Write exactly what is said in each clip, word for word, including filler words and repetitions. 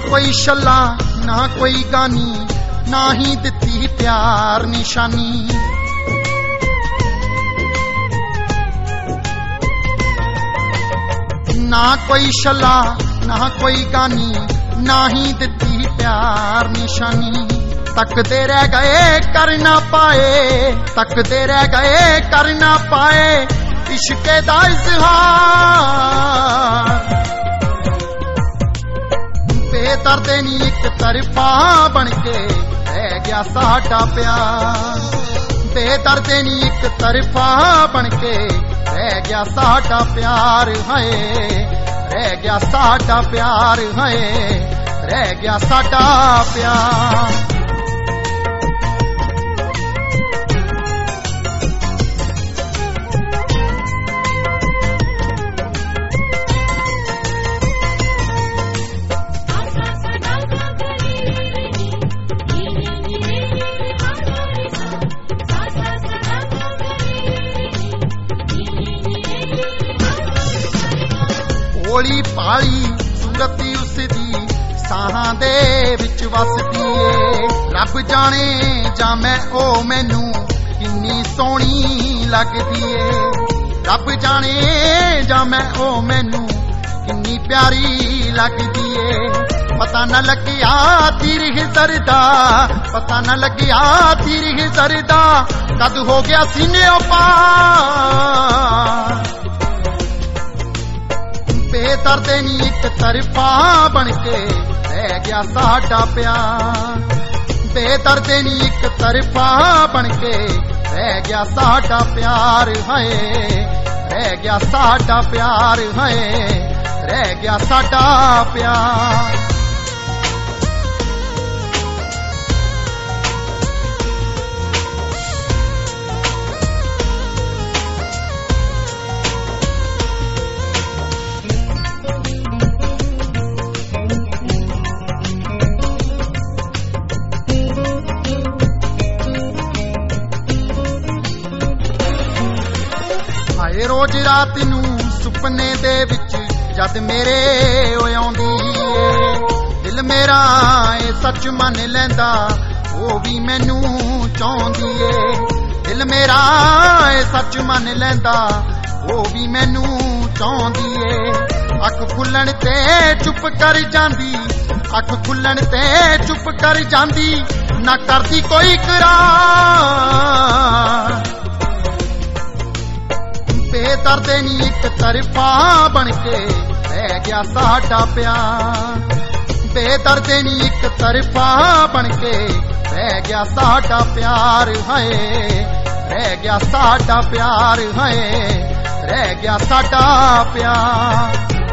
कोई छल्ला ना कोई गानी, ना ही दिती प्यार निशानी। ना कोई छल्ला ना कोई गानी, ना ही दिती प्यार निशानी। तकदे रह गए कर ना पाए, तकदे रह गए कर ना पाए इश्के दा इज़हार। बेदर्दे नी एक तरफा बन के रह गया साडा प्यार। बेदर्दे नी एक तरफा बन के रह गया साडा प्यार है, रह गया साडा प्यार है, रह गया साडा प्यार। भोली भाली सूरती उसदी साहां दे विच वसदी ए। रब जाने जा मैं ओ मैनू किन्नी सोहनी लगदी ए। रब जाने जा मैं ओ मैनू किन्नी प्यारी लगदी ए। पता न लग्या तीर हिजरदा, पता न लग्या तीर हिजरदा कद हो गया सीने पार। बेदर्दे नी एक तरफा बन के रह गया साडा प्यार। बेदर्दे नी एक तरफा बन के रह गया साडा प्यार है, रह गया साडा प्यार है, रह गया साडा प्यार। रोज रात नू सुपने दे विच जद मेरे आउंदी ए। दिल मेरा ए सच मन लैंदा वो भी मैनू चाहुंदी ए। दिल मेरा ए सच मन लैंदा वो भी मैनू चाहुंदी ए। अख खुलण ते चुप कर जांदी, अख खुलण ते चुप कर जांदी ना करदी कोई करार। बेदर्दे नी एक तरफा बन के रह गया साडा प्यार। बेदर्दे नी एक तरफा बन के रह गया साडा प्यार है, रह गया साडा प्यार है, रह गया साडा प्यार।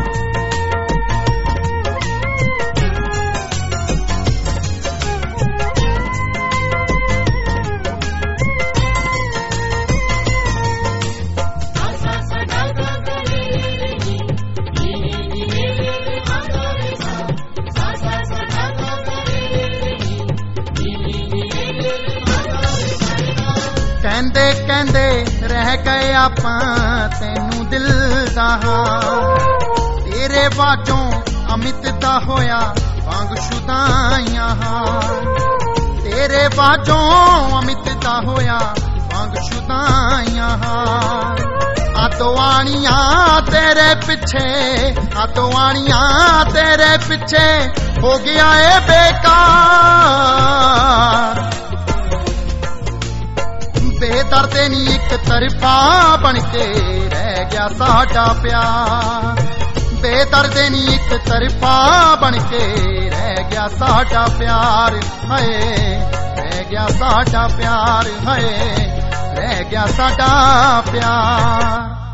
कहंदे कहंदे रह गए आपां तैनू दिल दा हाल। तेरे बाजों अमित दा होया वांग शुदाइयां हाल। तेरे बाजों अमित दा होया वांग शुदाइयां हाल। आतोआनियां तेरे पिछे, आतोआनियां तेरे पिछे हो गया ए बेकार। बेदर्दे नी एक तरफा बन के रह गया साडा प्यार। बेदर्दे नी एक तरफा बन के रह गया साडा प्यार है, रह गया साडा प्यार है, रह गया साडा प्यार।